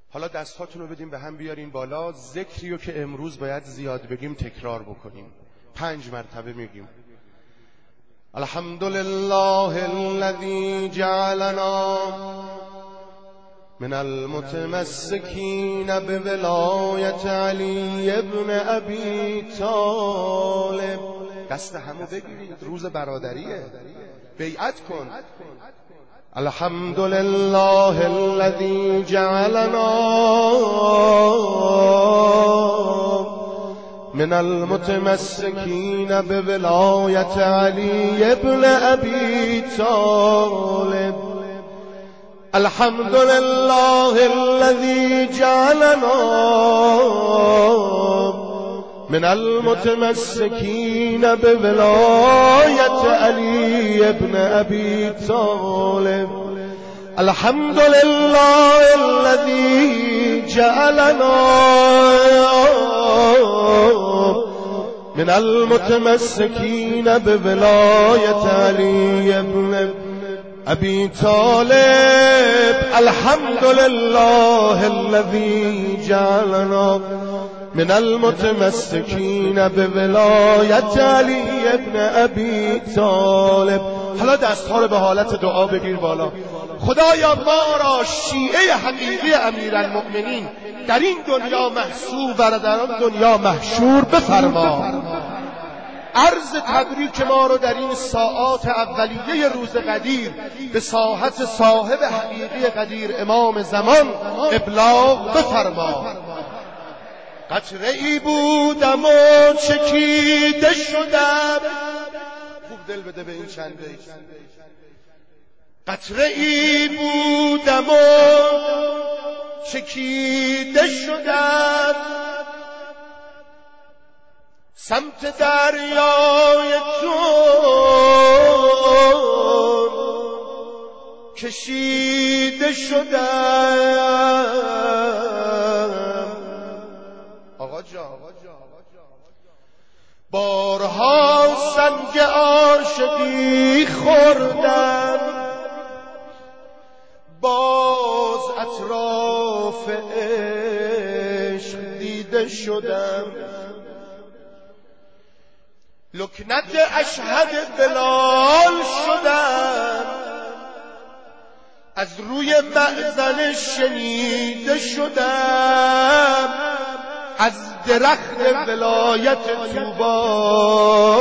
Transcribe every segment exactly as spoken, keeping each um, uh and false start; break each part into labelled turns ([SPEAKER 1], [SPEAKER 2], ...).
[SPEAKER 1] حالا دستاتون رو بدیم به هم بیارین بالا. ذکری رو که امروز باید زیاد بگیم تکرار بکنیم. پنج مرتبه میگیم الحمدلله الذی جعلنا من المتمسکین بولایت علی ابن ابی طالب. دست همو بگیرید، روز برادریه، بیعت کن. الحمدلله الذی جعلنا من المتمسکین بولایت علی ابن ابی طالب. الحمد لله الذي جعلنا من المتمسكين بولاية علي بن أبي طالب. الحمد لله الذي جعلنا من المتمسكين بولاية علي بن أبي طالب. الحمد لله الذي جعلنا من المتمسكين بولایت علی ابن ابی طالب. حالا دستها رو به حالت دعا بگیر بالا. خدایا ما را شیعه حقیقی امیرالمؤمنین در این دنیا محسوب و در آن دنیا محشور بفرما. عرض تبریک ما رو در این ساعات اولیه روز قدیر به ساحت صاحب حقیقی قدیر امام زمان ابلاغ بفرما. قطره ای بودم و چکیده شدم. خوب دل بده به این چند بیت. قطره ای بودم و چکیده شدم، سمت دریای جون کشیده شدم. آقا جان بارها سنگ عاشقی خوردم، باز اطراف عشق دیده شدم. لکنت اشهد بلال شدم، از روی مأذن شنیده شدم. از درخت ولایت طوبی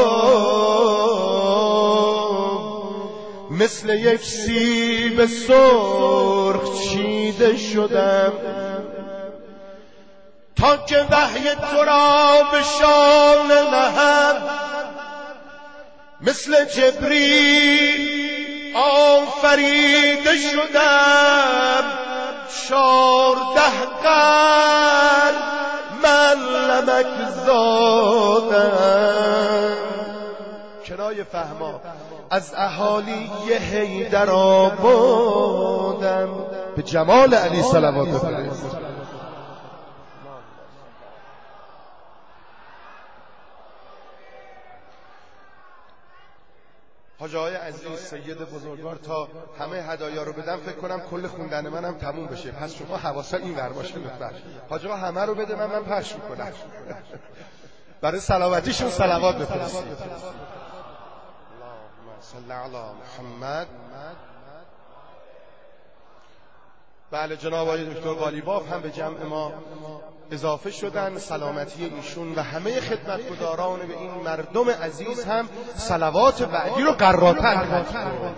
[SPEAKER 1] مثل یک سیب سرخ چیده شدم، تا که وحی تو را به شان نهم مثل جبریل آفریده شدم. چارده قرن من لمک زادم. کنایه فهما از اهالی حیدر آبادم. به جمال علی صلوات بفرست. حاجی های عزیز، سید بزرگوار تا همه هدایا رو بدم فکر کنم کل خوندن منم تموم بشه، پس شما حواستون این ور باشه لطفا. حاجی ها همه رو بده، من من پخش میکنم. برای صلواتیشون صلوات بفرستید. اللهم صل علی محمد. بله جناب آقای دکتر قالیباف هم به جمع ما اضافه شدن. سلامتی ایشون و همه خدمتگزاران به این مردم عزیز هم صلوات بعدی رو قراتر کنید.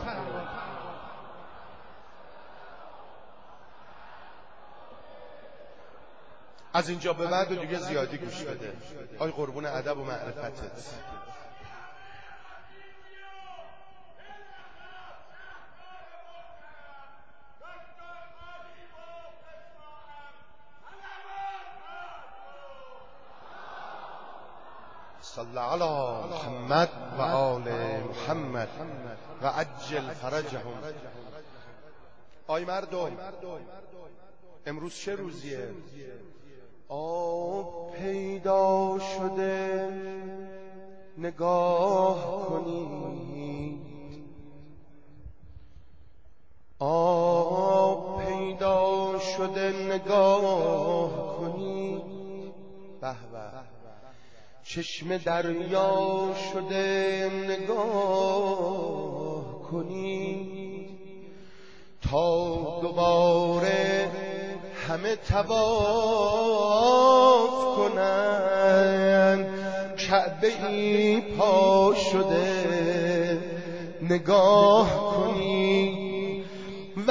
[SPEAKER 1] از اینجا به بعد و دیگه زیادی گوش بده. آی قربون ادب و معرفتت. صلی علی محمد و آل محمد و عجل فرجهم. آی مردم، امروز چه روزیه؟ آب پیدا شده نگاه کنید. آب پیدا شده نگاه کنی، به به چشم دریا شده نگاه کنی، تا دوباره همه طواف کنن، کعبه ای پا شده نگاه کنی و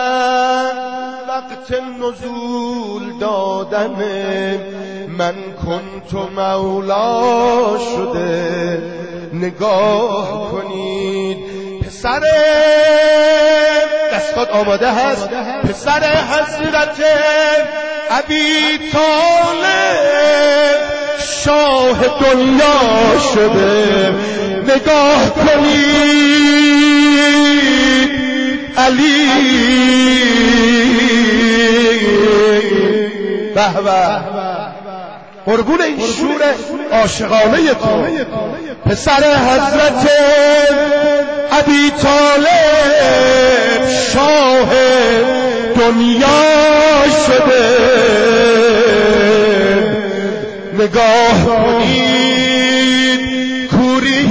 [SPEAKER 1] وقت نزول دادن من کنت مولا شده نگاه کنید. پسر دستات آماده هست، پسر حضرت ابی طالب شاه دنیا شده نگاه کنید. علی به به قربون این شور عاشقانه تو، پسر حضرت ابی طالب شاه دنیا شده نگاه کنید. کوری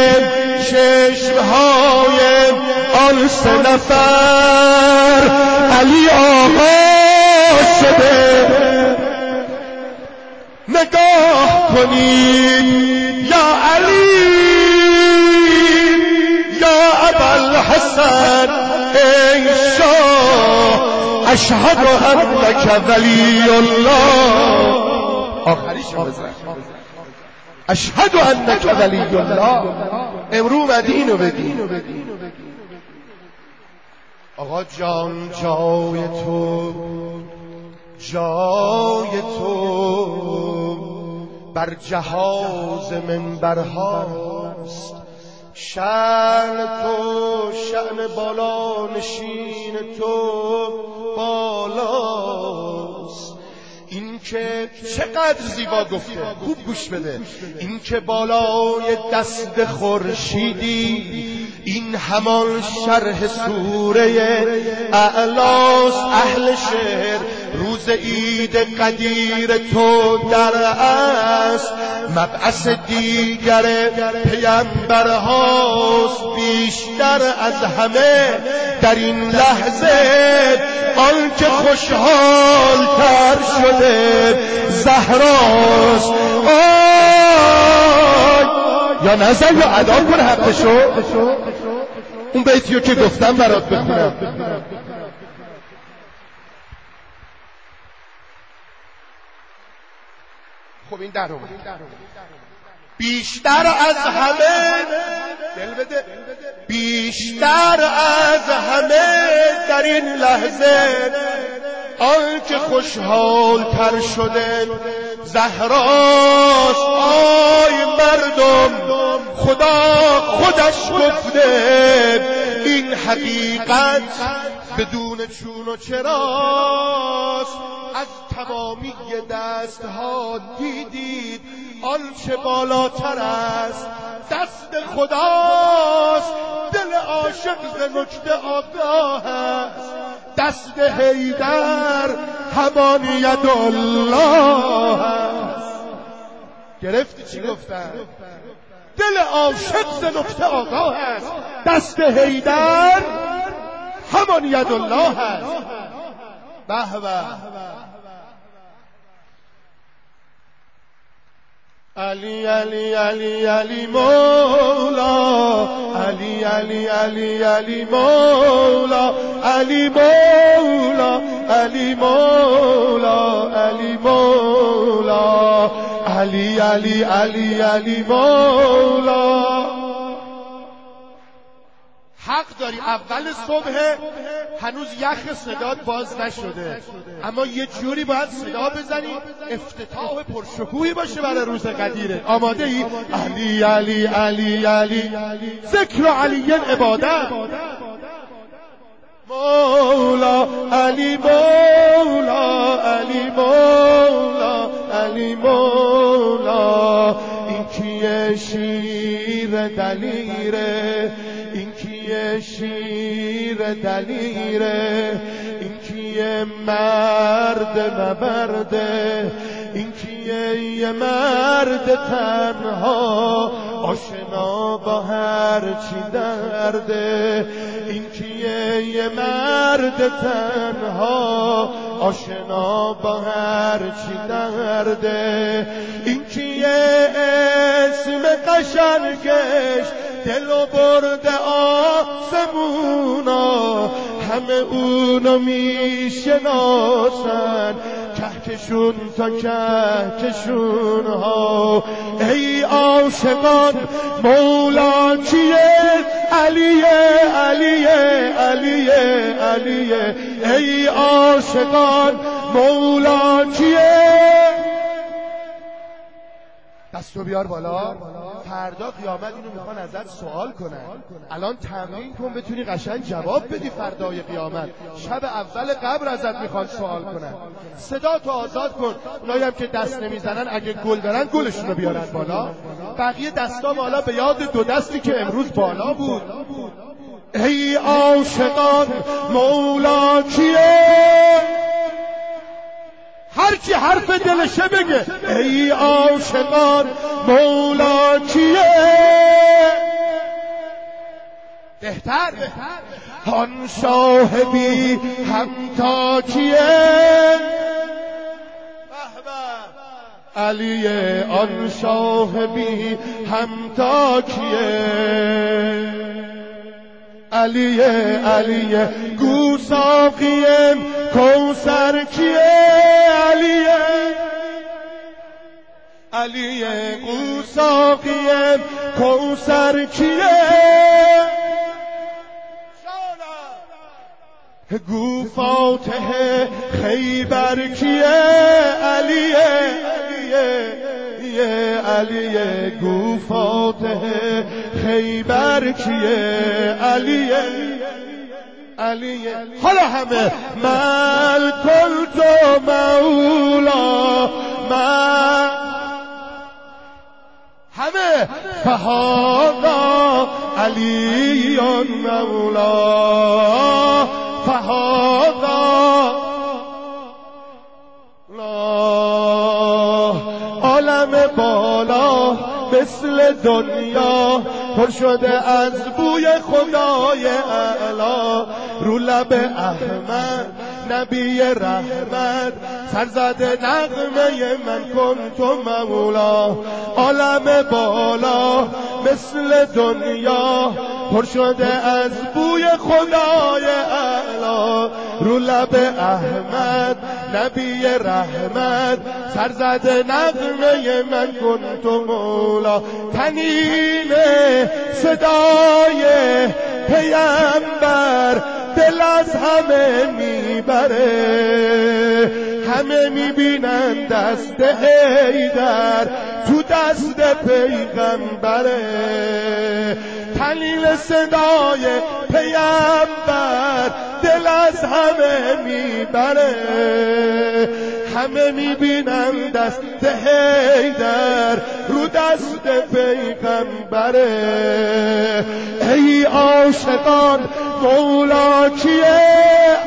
[SPEAKER 1] چشمهای آن سه نفر علی آقا شده نگاه کنید. یا علی یا ابوالحسن ای شاه اشهد انک ولی الله. آخریش بزن اشهد انک ولی الله. امرو مدینو بگی آقا جان جای تو جای تو بر جهاز منبرهاست، شأن تو شأن بالا نشین تو بالاست. این که چقدر زیبا گفته، خوب گوش بده. این که بالای دست خورشیدی، این همان شرح سوره اعلاس. اهل شهر روز عید قدیر تو در است، مبعث دیگر پیامبرهاست. بیشتر از همه در این لحظه آن که خوشحال تر شده زهراست. آی یا نزن یا ادا کن حقشو. اون بیتیو که گفتم برات بخونم. خب این در اومد. بیشتر از همه دل بده، بیشتر از همه در این لحظه آن که خوشحال تر شده زهراست. آی مردم خدا خودش گفته این حقیقت بدون چون و چراست. از تمامی دستها دیدید آنچه بالاتر است دست خداست. دل عاشق ز نکته آگاه است، دست حیدر همان ید الله است. گرفتی چی گفتن؟ دل عاشق ز نکته آگاه است، دست حیدر همان ید الله است. به به علی علی علی علی مولا، علی علی علی علی مولا، علی مولا، علی مولا، علی مولا، علی علی علی علی مولا. حق داری اول صبح هنوز یخ صدات باز نشده، اما یه جوری باید صدا بزنی افتتاح پرشکوهی باشه برای روز قدیره. آماده ای؟ علی علی علی علی ذکر علی عبادت مولا، علی مولا، علی مولا، علی مولا. این کیه شیر دلیره، این کیه شیر دلیره، این کیه کیه مرد نبرده، این کیه یه مرد تنها آشنا با هر چی درده، این کیه یه مرد تنها آشنا با هر چی درده، این کیه اسم قشنگش دلو برده آسمونا، همه اونو میشناسن کهکشون تا کهکشون ها. ای عاشقان مولا کیه؟ علیه علیه علیه علیه. ای عاشقان مولا کیه؟ دستو بیار بالا. فردا قیامت اینو میخوان ازت سوال کنن، الان تمرین کن بتونی قشنگ جواب بدی فردای قیامت. شب اول قبر ازت میخوان سوال کنن، صدا تو آزاد کن. اونایی هم که دست نمیزنن اگه گل دارن گلشون رو بیارن بالا، بقیه دستا بالا به یاد دو دستی که امروز بالا بود. ای عاشقان مولا کیه؟ هر کی حرف دلشه بگه. ای عاشقان مولا کیه؟ بهتر آن صاحبی همتا کیه؟ علیه. آن صاحبی همتا کیه؟ علیه علیه. گو ساقیم کوثر کیه؟ علیه علیه. گو ساقیم کوثر کیه؟ گو فاتح خیبر کیه؟ علیه علیه علیه. گو فاتح خیبر کیه؟ علیه علیه. حالا همه من کنت مولا، من همه فهادا علی مولا، فهادا عالم بالا مثل دنیا پر شده از بوی خدای اعلی، رو لب احمد نبی رحمت سرزده نغمه من کنت مولا. عالم بالا مثل دنیا پر شده از بوی خدای اعلی، رو لب احمد نبی رحمت سرزده نغمه من کنت مولا. تنین صدای پیامبر دل از همه میبره، همه میبینن دست حیدر تو دست پیغمبره. تنین صدای پیامبر دل از همه میبره، همه میبینن دست حیدر رو دست پیغمبره. ای عاشقان مولا کیه؟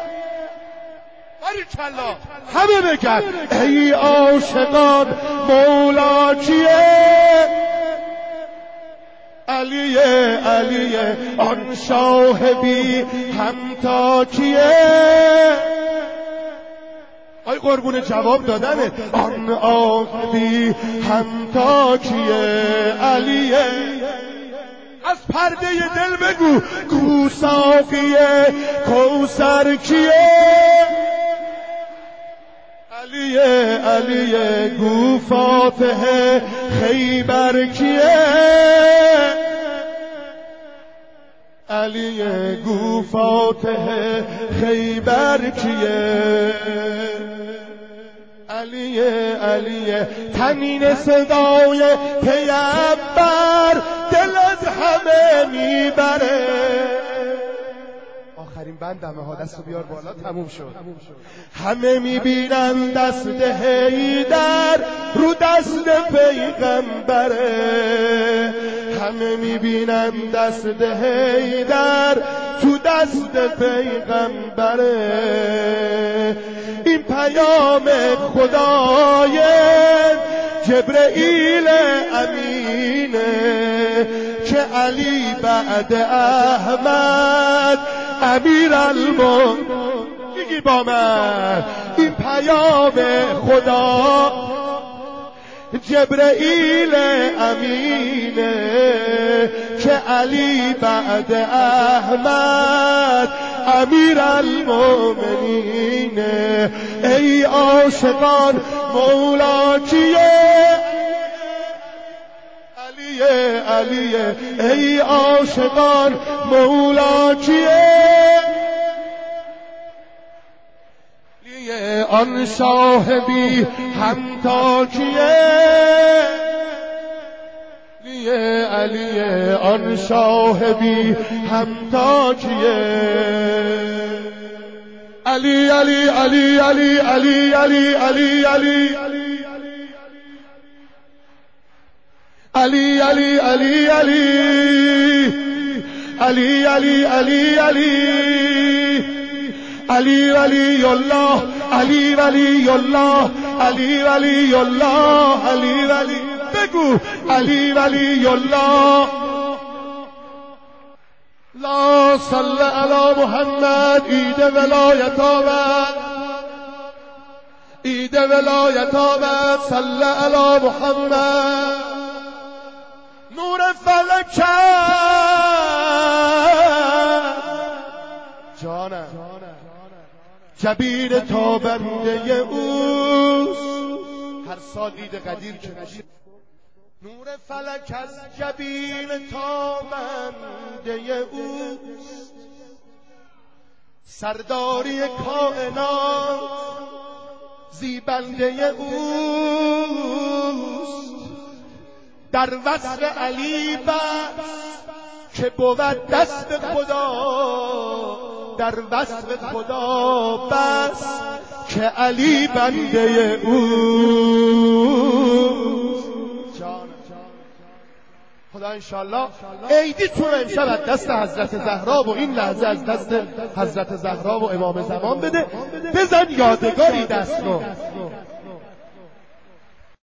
[SPEAKER 1] باریکلا همه بگن. ای عاشقان مولا کیه؟ علیه علیه. آن صاحبی همتا کیه؟ آی قربون جواب دادنه. آن آخبی همتا کیه؟ علیه. از پرده دل بگو. گو ساقیه کوثر کیه؟ علیه علیه. گو فاتح خیبر کیه؟ علیه. گو فاتح خیبر کیه؟ علیه علیه. تنین صدای پیامبر دل از همه میبره. آخرین بندمه ها، دستو بیار بالا. تموم شد. همه میبینن دست حیدر رو دست پیغمبره، همه میبینن دست حیدر تو دست پیغمبره، این پیام خدای جبرئیل امینه که علی بعد احمد امیرالمومنین. بگی با من این پیام خدا جبرئیل امینه که علی بعد احمد امیرالمومنینه. ای عاشقان مولا کیه؟ علیه علیه. ای عاشقان مولا کیه؟ لیه آن صاحبی همتا کیه؟ لیه علیه آن صاحبی همتا کیه؟ علی علی علی علی علی علی علی علی علی علی علی علی علی علی علی علی ولی الله علی ولی الله علی ولی الله علی ولی بگو علی ولی الله. لا صل علی محمد. عید ولایت آمد، عید ولایت آمد. صل علی محمد. نور فلک جانم جبین تابنده اوست. هر سال عید قدیر که میشه نور فلک از جبین تابنده اوست. سرداری کائنات زیبنده اوست. در وصف علی بس که بود دست خدا، در وصف خدا بس که علی بنده اوست. خدا انشالله عیدیتون امشب از دست حضرت زهرا و این لحظه از دست حضرت زهرا و امام زمان بده. بزن یادگاری دست رو.